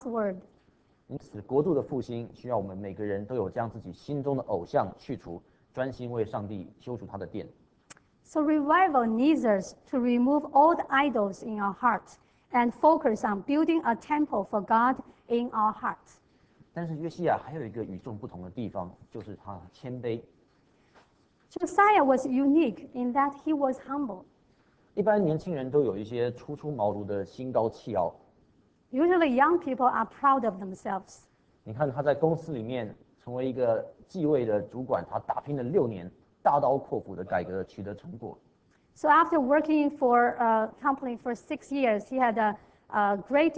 word. 因此，国度的复兴需要我们每个人都有将自己心中的偶像去除，专心为上帝修筑他的殿。 So revival needs us to remove all the idols in our hearts and focus on building a temple for God in our hearts. 但是约西亚还有一个与众不同的地方，就是他谦卑。 Josiah was unique in that he was humble. 一般年轻人都有一些初出茅庐的心高气傲。 Usually young people are proud of themselves. 你看他在公司里面成为一个继位的主管，他打拼了6年，大刀阔斧的改革取得成果。 So after working for a company for 6 years, he had great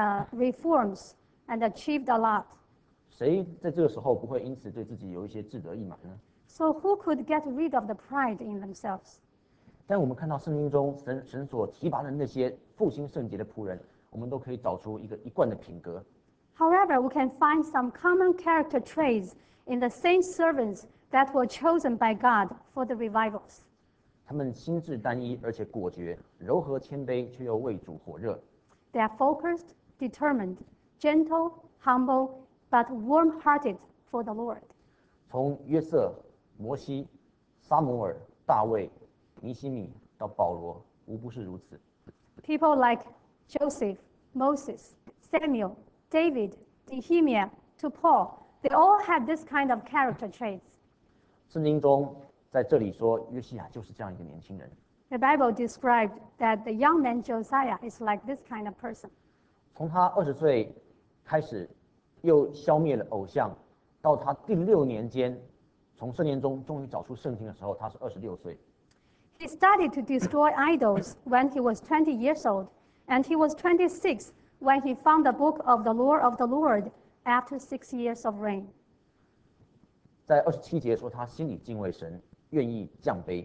reforms and achieved a lot. 谁在这个时候不会因此对自己有一些自得意满呢？ So who could get rid of the pride in themselves? 但我们看到圣经中神所提拔的那些复兴圣洁的仆人，我们都可以找出一贯的品格。 However, we can find some common character traits in the saint servants that were chosen by God for the revivals. 他们心智单一，而且果决，柔和谦卑，却又为主火热。 They are focused, determined, gentle, humble, but warm-hearted for the Lord. 从约瑟、摩西、撒母耳、大卫、尼希米到保罗，无不是如此。 People like Joseph, Moses, Samuel, David, Nehemiah, to Paul, they all had this kind of character traits. 圣经中在这里说，约西亚就是这样一个年轻人。 The Bible described that the young man Josiah is like this kind of person. 从他20岁开始，又消灭了偶像，到他第6年间，从圣年中终于找出圣经的时候，他是26岁。 He started to destroy idols when he was 20 years old, and he was 26 when he found the book of the law of the Lord after 6 years of reign. 在27节说他心里敬畏神，愿意降卑。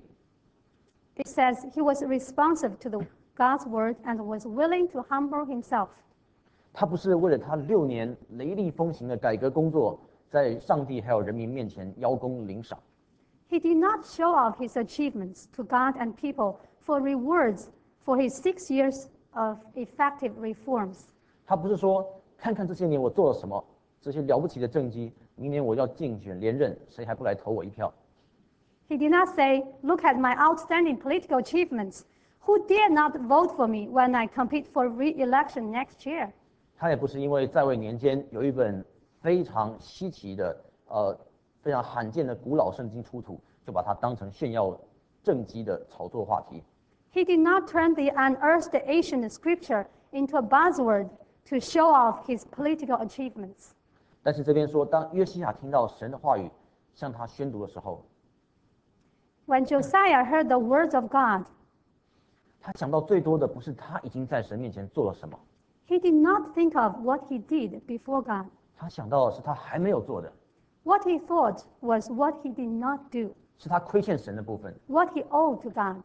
It says he was responsive to God's word and was willing to humble himself. 他不是为了他6年雷厉风行的改革工作，在上帝还有人民面前邀功领赏。 He did not show off his achievements to God and people for rewards for his 6 years of effective reforms. 他不是说看看这些年我做了什么，这些了不起的政绩，明年我要竞选连任，谁还不来投我一票？ He did not say, look at my outstanding political achievements. Who dare not vote for me when I compete for re-election next year? 他也不是因为在位年间有一本非常稀奇的、非常罕见的古老圣经出土，就把它当成炫耀政绩的炒作话题。 He did not turn the unearthed ancient scripture into a buzzword to show off his political achievements. 但是这边说，当约西亚听到神的话语向他宣读的时候， When Josiah heard the words of God, 他想到最多的不是他已经在神面前做了什么， he did not think of what he did before God. 他想到的是他还没有做的， What he thought was what he did not do, 是他亏欠神的部分。 what he owed to God.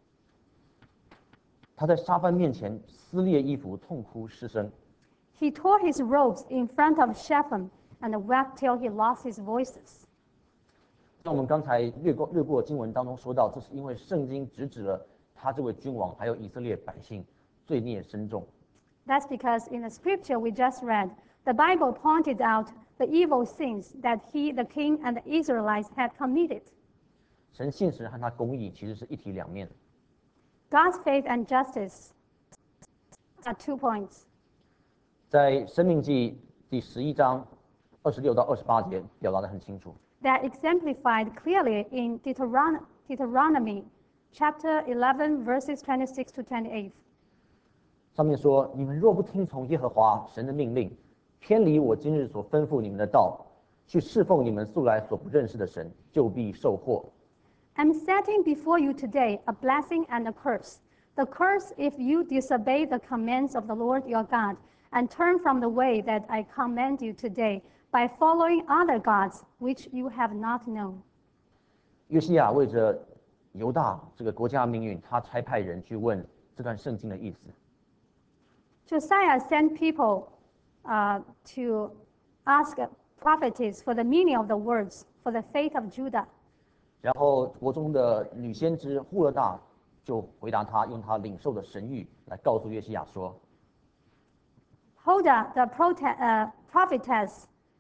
他在沙番面前撕裂衣服，痛哭失声。 He tore his robes in front of Shechem and wept till he lost his voices. 像我们刚才略过经文当中说到，这是因为圣经直指了他这位君王还有以色列百姓罪孽深重。 That's because in the scripture we just read, the Bible pointed out the evil sins that he, the king, and the Israelites had committed. 神信实和他公义其实是一体两面。 God's faith and justice are 2 points. 在申命记第11章26到28节表达得很清楚。 They're exemplified clearly in Deuteronomy chapter 11, verses 26 to 28. 上面说：“你们若不听从耶和华神的命令，偏离我今日所吩咐你们的道，去侍奉你们素来所不认识的神，就必受祸。” I'm setting before you today a blessing and a curse. The curse if you disobey the commands of the Lord your God and turn from the way that I command you today by following other gods which you have not known. 约西亚为着犹大这个国家命运，他差派人去问这段圣经的意思。 Josiah sent people to ask prophetess for the meaning of the words for the fate of Judah. 然后国中的女先知户勒大就回答他，用他领受的神谕来告诉约西亚说 Huldah, the prophetess,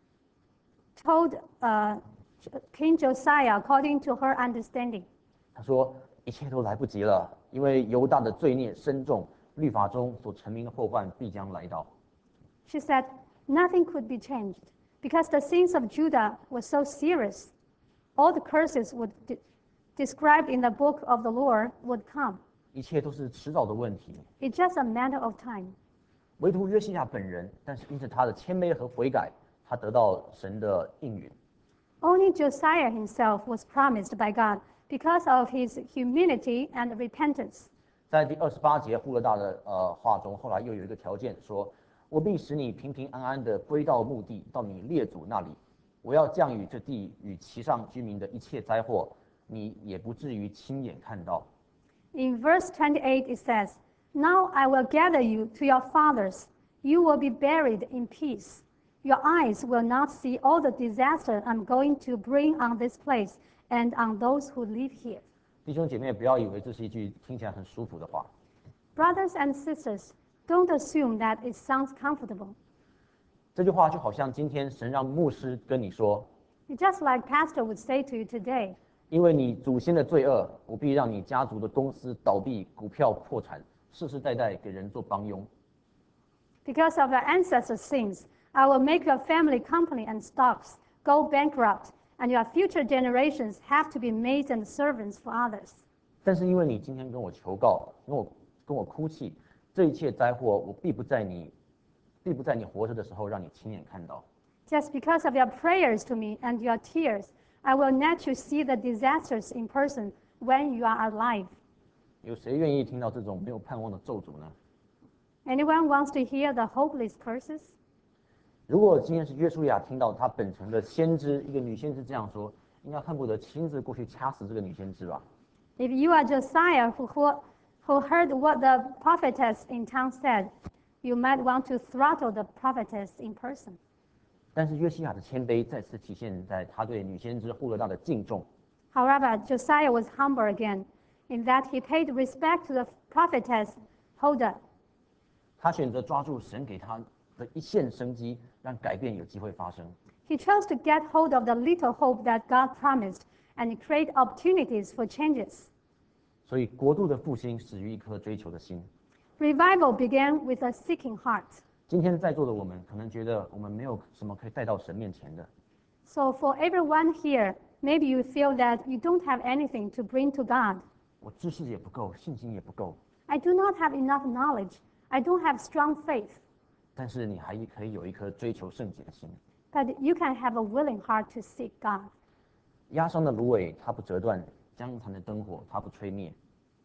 told King Josiah according to her understanding. 他说一切都来不及了，因为犹大的罪孽深重，律法中所陈明的祸患必将来到。 She said, nothing could be changed because the sins of Judah were so serious. All the curses described in the book of the Lord would come. 一切都是迟早的问题。 It's just a matter of time. 唯独约西亚本人，但是因着他的谦卑和悔改，他得到神的应允。 Only Josiah himself was promised by God because of his humility and repentance. 在第28节户勒大的话中，后来又有一个条件说：“我必使你平平安安的归到墓地，到你列祖那里。我要降雨这地与其上居民的一切灾祸，你也不至于亲眼看到。” In verse 28 it says, Now I will gather you to your fathers. You will be buried in peace. Your eyes will not see all the disaster I'm going to bring on this place and on those who live here. 弟兄姐妹，不要以为这是一句听起来很舒服的话。 Brothers and sisters, don't assume that it sounds comfortable. 这句话就好像今天神让牧师跟你说， It's just like Pastor would say to you today, 因为你祖先的罪恶，我必让你家族的公司倒闭、股票破产，世世代代给人做帮佣。 Because of your ancestors' sins, I will make your family company and stocks go bankrupt, and your future generations have to be maids and servants for others. 但是因为你今天跟我求告，跟我哭泣，这一切灾祸，我必不在你活着的时候让你亲眼看到。 Just because of your prayers to me and your tears, I will let you see the disasters in person when you are alive. 有谁愿意听到这种没有盼望的咒诅呢？ Anyone wants to hear the hopeless curses? 如果今天是约书亚听到他本城的先知，一个女先知这样说，应该恨不得亲自过去掐死这个女先知吧？ If you are Josiah who heard what the prophetess in town said, you might want to throttle the prophetess in person. 但是约西亚的谦卑再次体现在他对女先知户勒大的敬重。 However, Josiah was humble again in that he paid respect to the prophetess Huldah. 他选择抓住神给他的一线生机，让改变有机会发生。 He chose to get hold of the little hope that God promised and create opportunities for changes. 所以国度的复兴始于一颗追求的心。 Revival began with a seeking heart. 今天在座的我们可能觉得我们没有什么可以带到神面前的， So for everyone here, maybe you feel that you don't have anything to bring to God. 我知识也不够，信心也不够， I do not have enough knowledge. I don't have strong faith. 但是你还可以有一颗追求圣洁的心。 But you can have a willing heart to seek God. 压伤的芦苇它不折断，将残的灯火它不吹灭。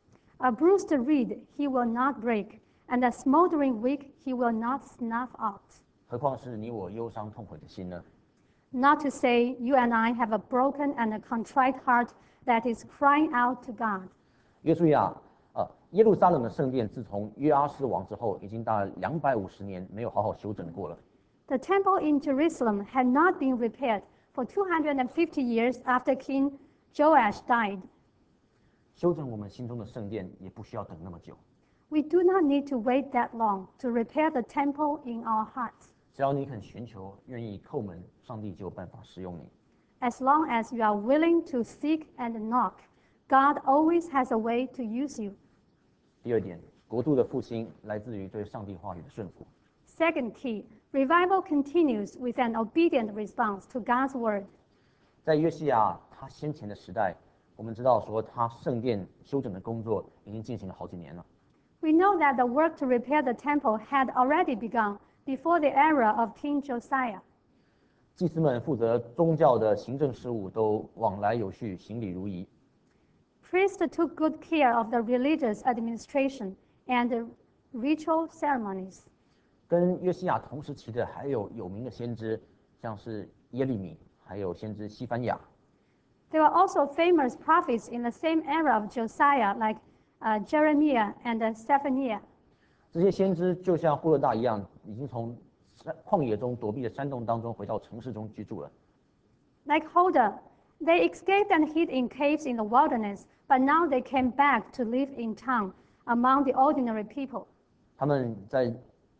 A bruised reed he will not break, and a smoldering wick he will not snuff out. 何况是你我忧伤痛悔的心呢？ Not to say you and I have a broken and a contrite heart that is crying out to God. 约书亚，耶路撒冷的圣殿自从约阿施王之后，已经大概250年没有好好修整过了。 The temple in Jerusalem had not been repaired for 250 years after King Joash died. 修整我们心中的圣殿，也不需要等那么久。 We do not need to wait that long to repair the temple in our hearts. 只要你肯寻求，愿意叩门，上帝就有办法使用你。 As long as you are willing to seek and knock, God always has a way to use you. 第二点，国度的复兴来自于对上帝话语的顺服。 Second key, revival continues with an obedient response to God's word. 在约西亚他先前的时代，我们知道说他圣殿修整的工作已经进行了好几年了。 We know that the work to repair the temple had already begun before the era of King Josiah. 祭司们负责宗教的行政事务都往来有序，行礼如仪。 Priests took good care of the religious administration and the ritual ceremonies. 跟约西亚同时期的还有有名的先知，像是耶利米，还有先知西番雅。 There were also famous prophets in the same era of Josiah, like Jeremiah and Zephaniah. 这些先知就像户勒大一样，已经从旷野中躲避的山洞当中回到城市中居住了。 Like Huldah, they escaped and hid in caves in the wilderness, but now they came back to live in town among the ordinary people. 他们在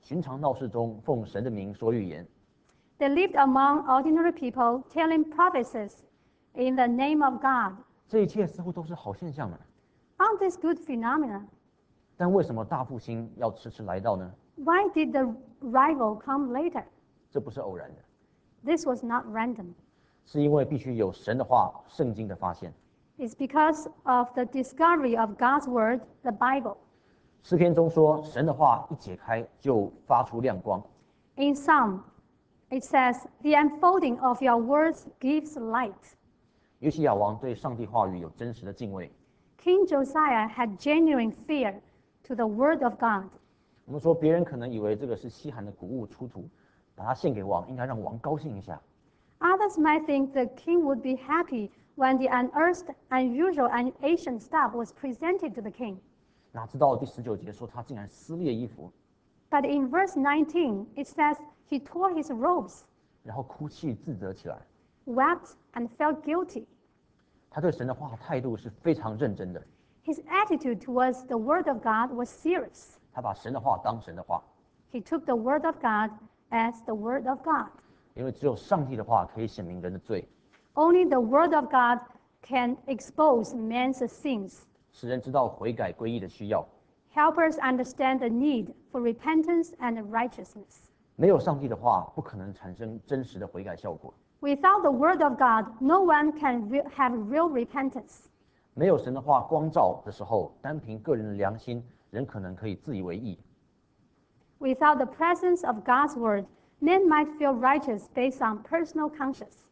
寻常闹市中奉神的名说预言。 They lived among ordinary people, telling prophecies in the name of God. 这一切似乎都是好现象呢， Aren't these good phenomena? 但为什么大复兴要迟迟来到呢？ Why did the revival come later? 这不是偶然的， This was not random. 是因为必须有神的话、圣经的发现。 It's because of the discovery of God's word, the Bible. 诗篇中说，神的话一解开就发出亮光。 In Psalm, it says, "The unfolding of your words gives light." 约西亚王对上帝话语有真实的敬畏。 King Josiah had genuine fear to the word of God. 我们说，别人可能以为这个是稀罕的谷物出土，把它献给王，应该让王高兴一下。 Others might think the king would be happy when the unearthed, unusual, and ancient stuff was presented to the king. 哪知道第19节说他竟然撕裂衣服， But in verse 19, it says he tore his robes, 然后哭泣自责起来。 wept, and felt guilty. 他对神的话态度是非常认真的， His attitude towards the word of God was serious. 他把神的话当神的话， He took the word of God as the word of God. 因为只有上帝的话可以显明人的罪， Only the word of God can expose man's sins, 使人知道悔改归义的需要。 help us understand the need for repentance and righteousness. 没有上帝的话，不可能产生真实的悔改效果。 Without the word of God, no one can have real repentance. 没有神的话光照的时候，单凭个人的良心，人可能可以自以为义。 Without the presence of God's word, men might feel righteous based on personal conscience.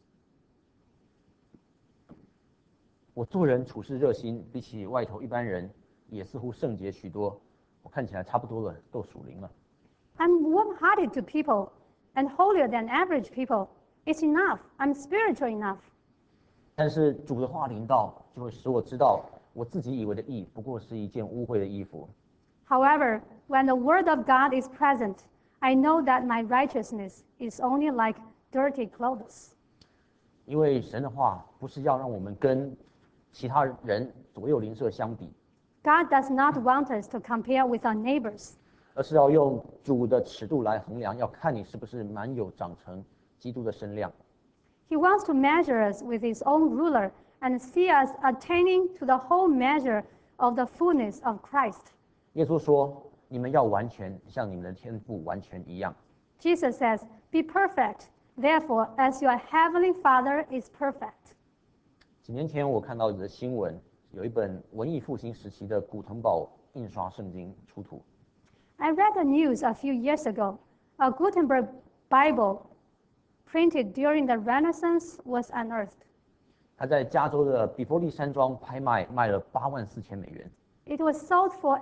我做人处事热心，比起外头一般人，也似乎圣洁许多。我看起来差不多了，够属灵了。 I'm warm-hearted to people and holier than average people. It's enough. I'm spiritual enough. 但是主的话临到，就会使我知道，我自己以为的义，不过是一件污秽的衣服。 However, when the word of God is present, I know that my righteousness is only like dirty clothes. 因为神的话不是要让我们跟其他人左右邻舍相比， God does not want us to compare with our neighbors, 而是要用主的尺度来衡量，要看你是不是满有长成基督的身量。 He wants to measure us with His own ruler and see us attaining to the whole measure of the fullness of Christ. 耶稣说：“你们要完全，像你们的天父完全一样。” Jesus says, "Be perfect, therefore, as your heavenly Father is perfect." 几年前我看到一则新闻，有一本文艺复兴时期的古腾堡印刷圣经出土。 I read the news a few years ago. A Gutenberg Bible printed during the Renaissance was unearthed. 它在加州的比佛利山庄拍卖，卖了$84,000。 It was sold for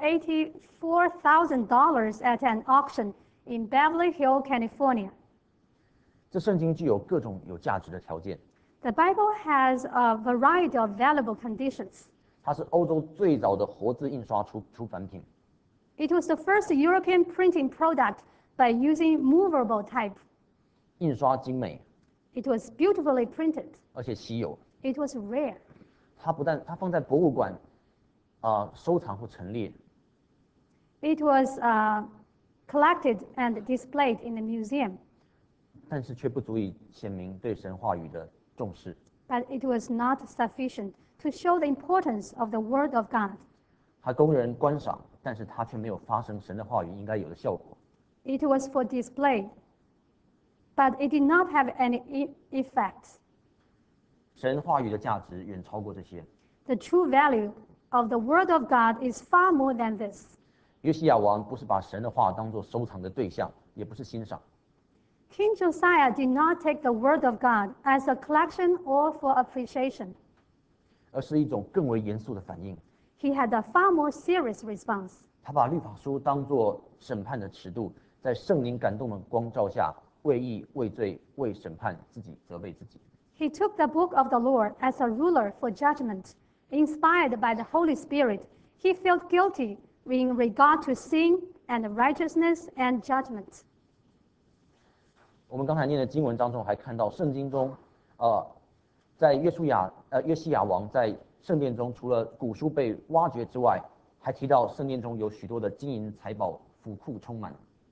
$84,000 at an auction in Beverly Hills, California. 这圣经具有各种有价值的条件， The Bible has a variety of valuable conditions. 它是欧洲最早的活字印刷出版品， It was the first European printing product by using movable type. 印刷精美， It was beautifully printed. 而且稀有。 It was rare. 它不但放在博物馆收藏或陈列， It was collected and displayed in the museum, 但是却不足以显明对神话语的重视。 but it was not sufficient to show the importance of the Word of God. 它供人观赏，但是它却没有发生神的话语应该有的效果。 It was for display, but it did not have any effect. 神话语的价值远超过这些。 The true value of the Word of God is far more than this. 约西亚王不是把神的话当作收藏的对象，也不是欣赏， King Josiah did not take the Word of God as a collection or for appreciation. 而是一种更为严肃的反应。 He had a far more serious response. 他把律法书当作审判的尺度，在圣灵感动的光照下，为义、为罪、为审判自己责备自己。 He took the book of the Lord as a ruler for judgment. Inspired by the Holy Spirit, he felt guilty in regard to sin and righteousness and judgment. 我们刚才念的经文当中还看到，圣经中，在约西亚王在圣殿中，除了古书被挖掘之外，还提到圣殿中有许多的金银财宝，府库充满。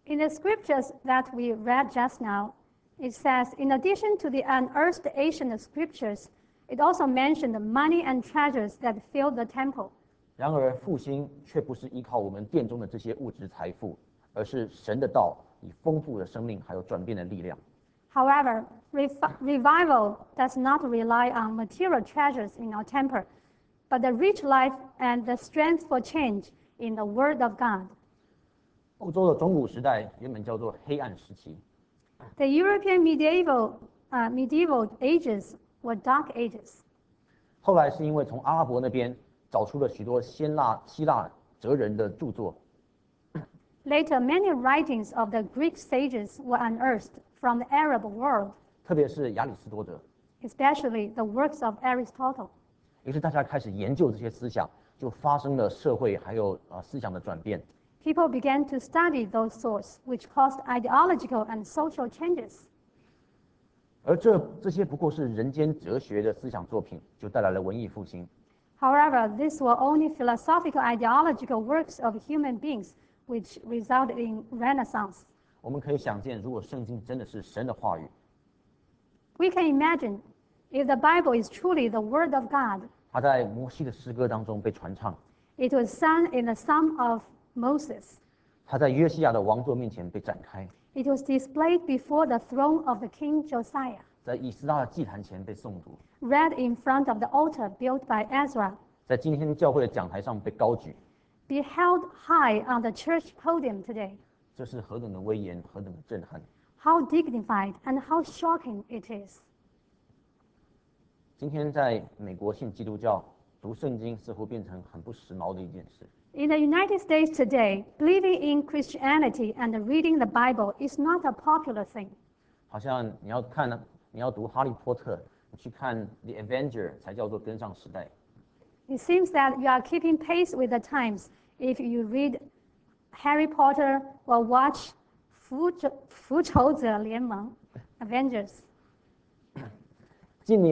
In the scriptures that we read just now, it says, in addition to the unearthed ancient scriptures, it also mentioned the money and treasures that filled the temple. 然而复兴却不是依靠我们殿中的这些物质财富，而是神的道以丰富的生命还有转变的力量。 However, revival does not rely on material treasures in our temple, but the rich life and the strength for change in the Word of God. 欧洲的中古时代原本叫做黑暗时期， The European medieval ages were dark ages. 后来是因为从阿拉伯那边找出了许多希腊哲人的著作， Later, many writings of the Greek sages were unearthed from the Arab world, 特别是亚里士多德。 especially the works of Aristotle. 于是大家开始研究这些思想，就发生了社会还有思想的转变。 People began to study those sources, which caused ideological and social changes. 而这些不过是人间哲学的思想作品，就带来了文艺复兴。 However, these were only philosophical ideological works of human beings, which resulted in Renaissance. 我们可以想见，如果圣经真的是神的话语， We can imagine if the Bible is truly the Word of God. 它在摩西的诗歌当中被传唱， It was sung in the Psalm of Moses. 它在约西亚的王座面前被展开， It was displayed before the throne of the King Josiah, 在以斯拉的祭坛前被诵读， read in front of the altar built by Ezra, 在今天教会的讲台上被高举。 be held high on the church podium today. 这是何等的威严，何等的震撼！ How dignified and how shocking it is. 今天在美国信基督教，读圣经似乎变成很不时髦的一件事。 In the United States today, believing in Christianity and reading the Bible is not a popular thing. 好像你要读《哈利波特》，你去看《The Avenger》才叫做跟上时代。 It seems that you are keeping pace with the times if you read Harry Potter or watch 复仇者联盟 Avengers. 近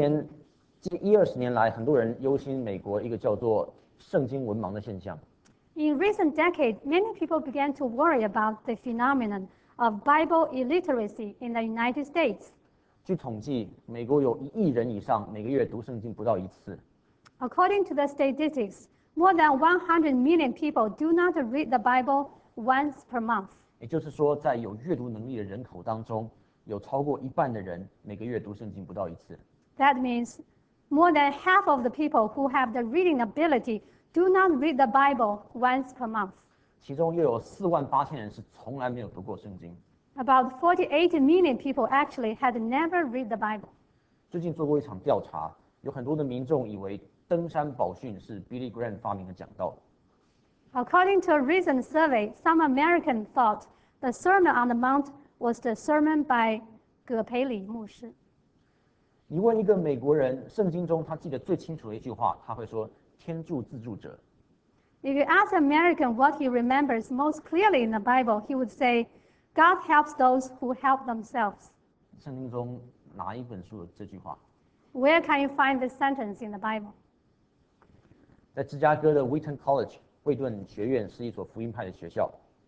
10-20年来，很多人忧心美国一个叫做圣经文盲的现象。 In recent decades, many people began to worry about the phenomenon of Bible illiteracy in the United States. 据统计，美国有1亿人以上每个月读圣经不到1次。 According to the statistics, more than 100 million people do not read the Bible once per month. 也就是说，在有阅读能力的人口当中，有超过1半的人每个月读圣经不到1次。 That means more than half of the people who have the reading ability do not read the Bible once per month. 其中又有48000人是从来没有读过圣经。 About 48 million people actually had never read the Bible. 最近做过一场调查，有很多的民众以为登山宝训是 Billy Graham 发明的讲道。 According to a recent survey, some Americans thought the Sermon on the Mount was the sermon by 葛培理牧师。 你问一个美国人，圣经中他记得最清楚的一句话，他会说：“天助自助者。” If you ask an American what he remembers most clearly in the Bible, he would say, God helps those who help themselves. 圣经中哪一本书有这句话？ Where can you find this sentence in the Bible? 在芝加哥的 Wheaton College 惠顿学院是一所福音派的学校。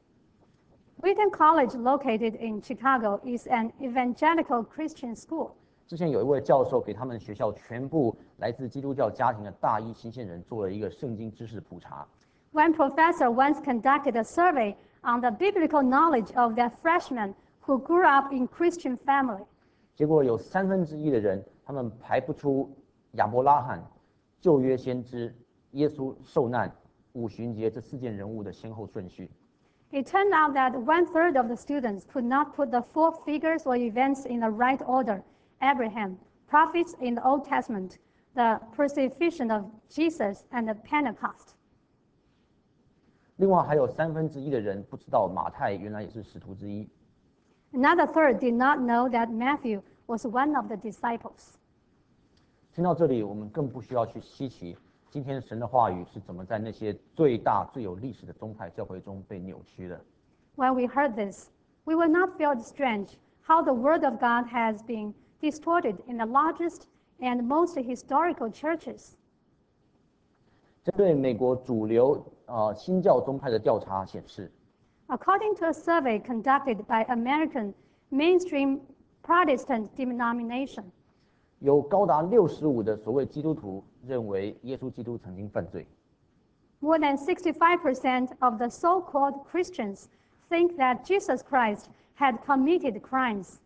Wheaton College, located in Chicago, is an evangelical Christian school. 之前有一位教授给他们学校全部来自基督教家庭的大一新鲜人做了一个圣经知识普查。 One professor once conducted a survey on the biblical knowledge of their freshmen who grew up in Christian family. 结果有1/3的人，他们排不出亚伯拉罕、旧约先知、耶稣受难、五旬节这4件人物的先后顺序。 It turned out that 1/3 of the students could not put the 4 figures or events in the right order: Abraham, prophets in the Old Testament, the crucifixion of Jesus, and the Pentecost. 另外还有1/3的人不知道马太原来也是使徒之一。 Another third did not know that Matthew was one of the disciples. 听到这里，我们更不需要去稀奇，今天神的话语是怎么在那些最大最有历史的宗派教会中被扭曲的。 When we heard this, we will not feel strange how the Word of God has been distorted in the largest and most historical churches. 针对美国主流新教宗派的调查显示， According to a survey conducted by American mainstream Protestant denomination, 有高达65%的所谓基督徒认为耶稣基督曾经犯罪。 more than 65% of the so-called Christians think that Jesus Christ had committed crimes.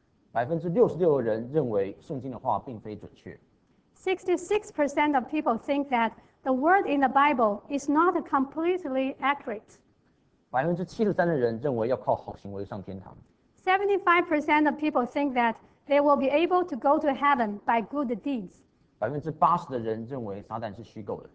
66%的人认为圣经的话并非准确。 66% of people think that the word in the Bible is not completely accurate. 73%的人认为要靠好行为上天堂。 75% of people think that they will be able to go to heaven by good deeds. 80%的人认为撒旦是虚构的。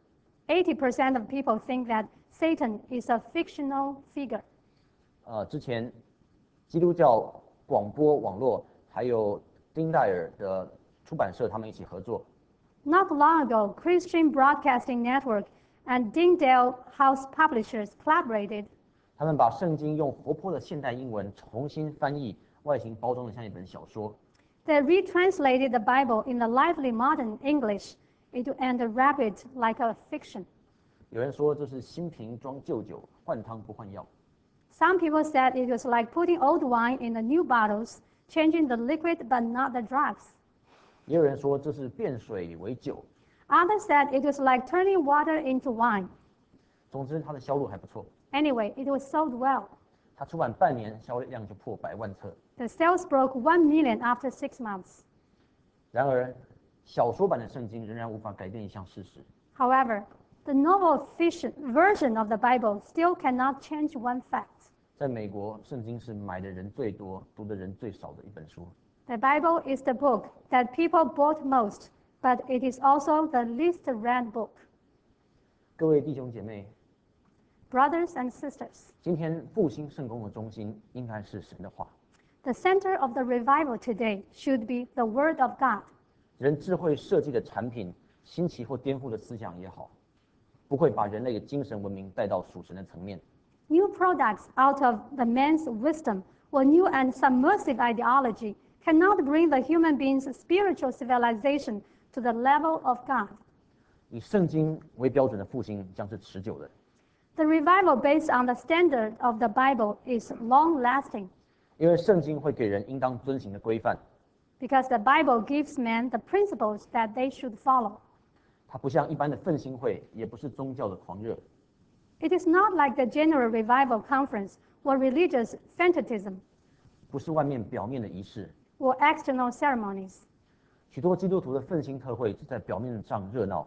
80% of people think that Satan is a fictional figure. 之前基督教广播网络还有丁戴尔的出版社他们一起合作， Not long ago, Christian Broadcasting Network and Dingdale House Publishers collaborated. 他们把圣经用活泼的现代英文重新翻译，外形包装得像一本小说。 They retranslated the Bible in the lively modern English and wrap it like a fiction. 有人说这是新瓶装旧酒，换汤不换药。 Some people said it was like putting old wine in the new bottles, changing the liquid but not the drugs. 也有人说这是变水为酒。 Others said it was like turning water into wine. 总之，它的销路还不错。 Anyway, it was sold well. 它出版半年，销量就破100万册。 The sales broke 1 million after 6 months. 然而，小说版的圣经仍然无法改变一项事实： However, the novel version of the Bible still cannot change one fact. 在美国，圣经是买的人最多、读的人最少的一本书。 The Bible is the book that people bought most, but it is also the least read book. 各位弟兄姐妹， Brothers and sisters, 今天复兴圣工的中心应该是神的话。 the center of the revival today should be the Word of God. 人智慧设计的产品，新奇或颠覆的思想也好，不会把人类的精神文明带到属神的层面。 New products out of the man's wisdom or new and submersive ideology cannot bring the human being's spiritual civilization to the level of God. 以圣经为标准的复兴将是持久的， The revival based on the standard of the Bible is long-lasting 因为圣经会给人应当遵行的规范。 because the Bible gives men the principles that they should follow. 它不像一般的奋兴会，也不是宗教的狂热， It is not like the General Revival Conference or religious fanaticism 不是外面表面的仪式。 or external ceremonies. 许多基督徒的奋兴特会只在表面上热闹，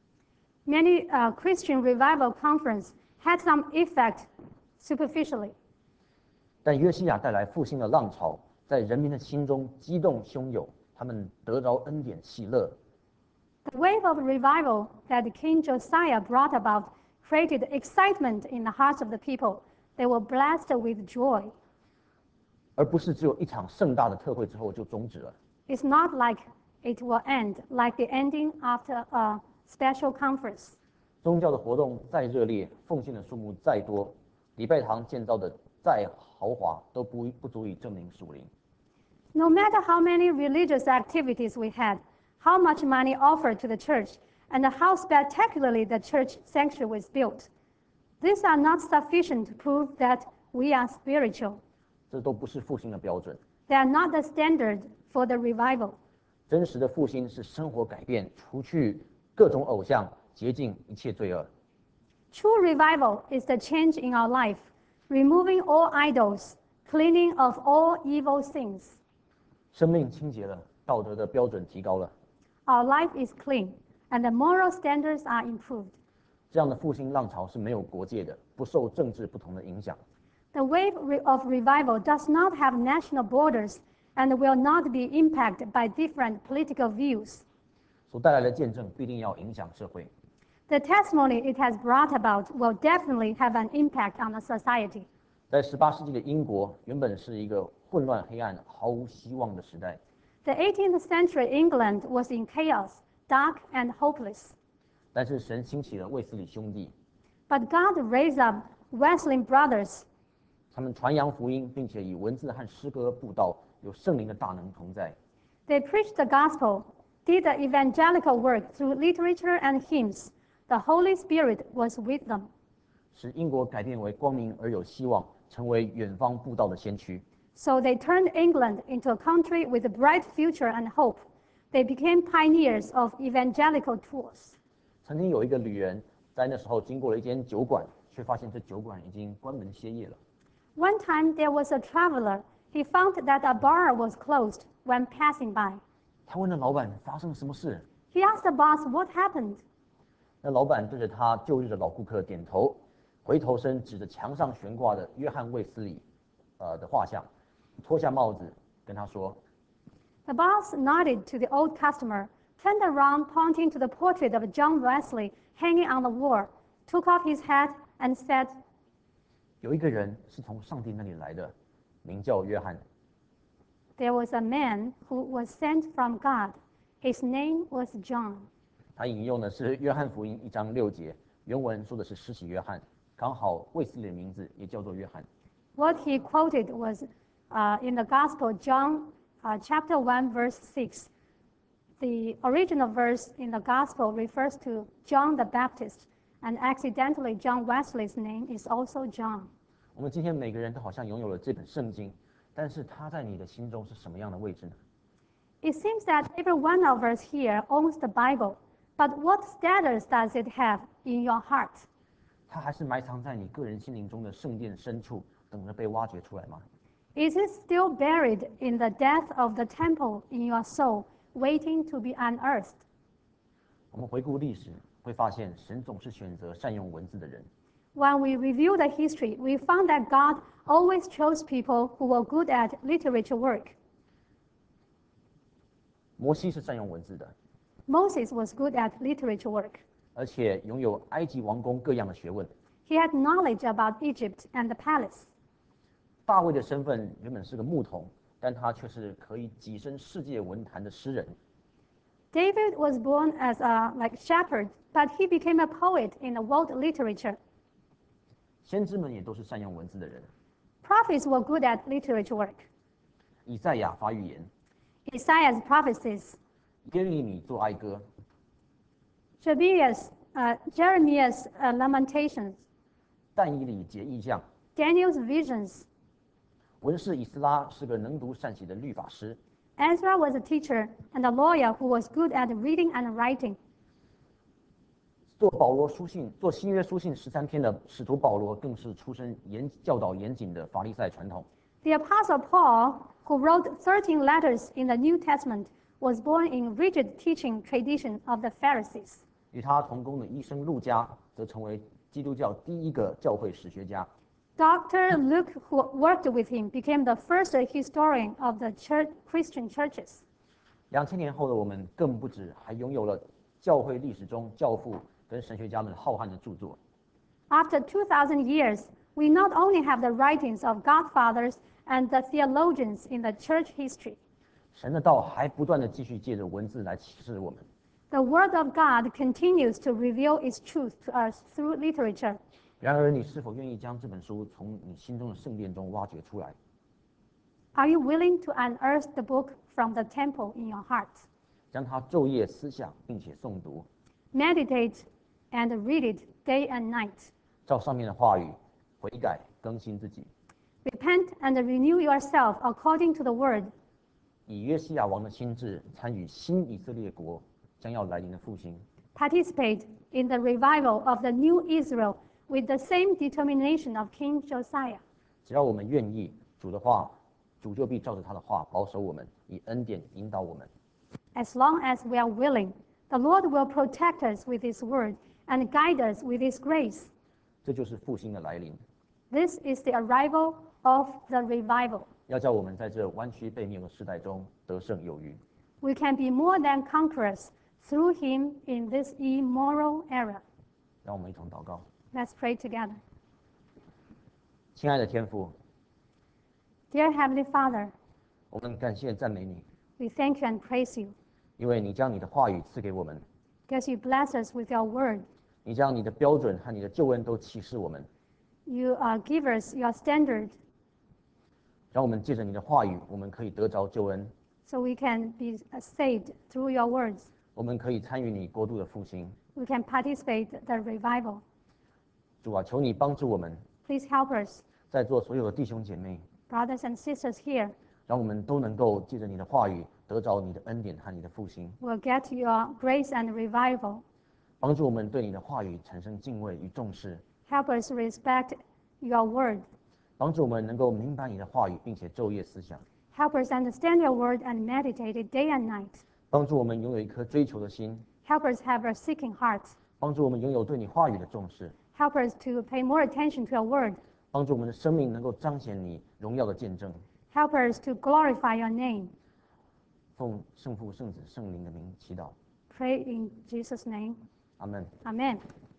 Many Christian revival conferences had some effect superficially. 但约西亚带来复兴的浪潮，在人民的心中激动汹涌，他们得着恩典喜乐， The wave of revival that King Josiah brought about created excitement in the hearts of the people. They were blessed with joy. 而不是只有一场盛大的特会之后就终止了。 It's not like it will end like the ending after a special conference. 宗教的活动再热烈，奉献的数目再多，礼拜堂建造的再豪华，都不足以证明属灵。 No matter how many religious activities we had, how much money offered to the church, and how spectacularly the church sanctuary was built, these are not sufficient to prove that we are spiritual. 这都不是复兴的标准。 They are not the standard for the revival. 真实的复兴是生活改变，除去各种偶像，洁净一切罪恶。 True revival is the change in our life, removing all idols, cleaning of all evil things. 生命清洁了，道德的标准提高了， Our life is clean, and the moral standards are improved. 这样的复兴浪潮是没有国界的，不受政治不同的影响。 The wave of revival does not have national borders and will not be impacted by different political views. 所带来的见证必定要影响社会。 The testimony it has brought about will definitely have an impact on the society. 在18世纪的英国，原本是一个混乱、黑暗、毫无希望的时代。 The 18th century England was in chaos, dark and hopeless. 但是神兴起了卫斯理兄弟， But God raised up Wesleyan brothers. 他们传扬福音，并且以文字和诗歌布道，有圣灵的大能同在。 They preached the gospel, did the evangelical work through literature and hymns. The Holy Spirit was with them. 使英国改变为光明而有希望， 成为远方布道的先驱。 So they turned England into a country with a bright future and hope. They became pioneers of evangelical tours. 曾经有一个旅人在那时候经过了一间酒馆，却发现这酒馆已经关门歇业了。 One time there was a traveler. He found that a bar was closed when passing by. 他问了老板发生了什么事， He asked the boss what happened. 那老板对着他旧日的老顾客点头，回头身指着墙上悬挂的约翰卫斯理的画像，脱下帽子跟他说 The boss nodded to the old customer, turned around pointing to the portrait of John Wesley hanging on the wall, took off his hat and said, 有一个人是从上帝那里来的，名叫约翰。 There was a man who was sent from God. His name was John. 他引用的是约翰福音1章6节，原文说的是施洗约翰，刚好卫斯理的名字也叫做约翰。 What he quoted was in the Gospel, John chapter 1, verse 6. The original verse in the Gospel refers to John the Baptist, and accidentally John Wesley's name is also John. 我们今天每个人都好像拥有了这本圣经，但是它在你的心中是什么样的位置呢？ It seems that every one of us here owns the Bible, but what status does it have in your heart? 它还是埋藏在你个人心灵中的圣殿深处，等着被挖掘出来吗？ Is it still buried in the depth of the temple in your soul, waiting to be unearthed? 我们回顾历史，会发现神总是选择善用文字的人。 When we review the history, we found that God always chose people who were good at literature work. 摩西是善用文字的， Moses was good at literature work. 而且拥有埃及王宫各样的学问。 He had knowledge about Egypt and the palace. 大卫的身份原本是个牧童，但他却是可以跻身世界文坛的诗人。 David was born as a shepherd, but he became a poet in the world literature. 先知们也都是善用文字的人。 Prophets were good at literature work. 以赛亚发预言， Isaiah's prophecies, 耶利米作哀歌， Jeremiah's lamentations, 但以理解异象。 Daniel's visions. 文士以斯拉是个能读善写的律法师。 Ezra was a teacher and a lawyer who was good at reading and writing. 做新约书信13篇的使徒保罗，更是出身教导严谨的法利赛传统。 The Apostle Paul, who wrote 13 letters in the New Testament, was born in rigid teaching tradition of the Pharisees. 与他同工的医生路加，则成为基督教第一个教会史学家。 Dr. Luke, who worked with him, became the first historian of the Christian churches. 2000年后的我们更不止，还拥有了教会历史中教父跟神学家们浩瀚的著作。 After 2,000 years, we not only have the writings of Godfathers and the theologians in the church history. 神的道还不断的继续借着文字来启示我们。 The Word of God continues to reveal its truth to us through literature. 然而，你是否愿意将这本书从你心中的圣殿中挖掘出来？ Are you willing to unearth the book from the temple in your heart? 将它昼夜思想，并且诵读， Meditate and read it day and night. 照上面的话语悔改更新自己， Repent and renew yourself according to the Word. 以约西亚王的心智参与新以色列国将要来临的复兴。 Participate in the revival of the new Israel with the same determination of King Josiah. 只要我们愿意，主就必照着他的话保守我们，以恩典引导我们。 As long as we are willing, the Lord will protect us with His Word and guide us with His grace. 这就是复兴的来临， This is the arrival of the revival. 要叫我们在这弯曲背谬的时代中得胜有余。 We can be more than conquerors through Him in this immoral era. 让我们一同祷告。 Let's pray together. 亲爱的天父， Dear Heavenly Father, 我们感谢赞美你， we thank you and praise you 因为你将你的话语赐给我们， because you bless us with your word. 你将你的标准和你的救恩都启示我们， You give us your standard 让我们借着你的话语，我们可以得着救恩， so we can be saved through your words. 我们可以参与你国度的复兴。 We can participate the revival. 主啊，求你帮助我们， Please help us 在座所有的弟兄姐妹， brothers and sisters here, 让我们都能够借着你的话语，得着你的恩典和你的复兴， will get your grace and revival. 帮助我们对你的话语产生敬畏与重视， Help us respect your word. 帮助我们能够明白你的话语，并且昼夜思想， Help us understand your word and meditate it day and night. 帮助我们拥有一颗追求的心， Help us have a seeking heart. 帮助我们拥有对你话语的重视， Help us to pay more attention to your word. 帮助我们的生命能够彰显你荣耀的见证。 Help us to glorify your name. 奉圣父、圣子、圣灵的名祈祷， Pray in Jesus' name. 阿门。 Amen.